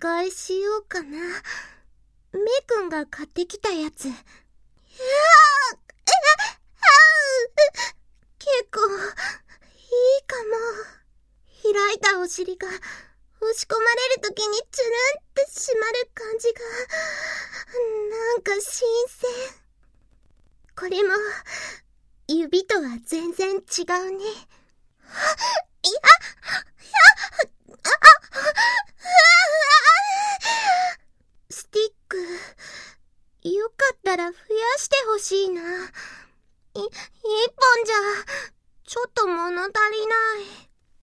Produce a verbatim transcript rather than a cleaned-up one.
替えしようかな。メイくんが買ってきたやつ。いやー、え、あう、結構、いいかも。開いたお尻が、押し込まれるときにチュルンって締まる感じが、なんか新鮮。これも、指とは全然違うね。いや、いや、あ、あ、スティック、よかったら増やしてほしいな。い、一本じゃ、ちょっと物足りない。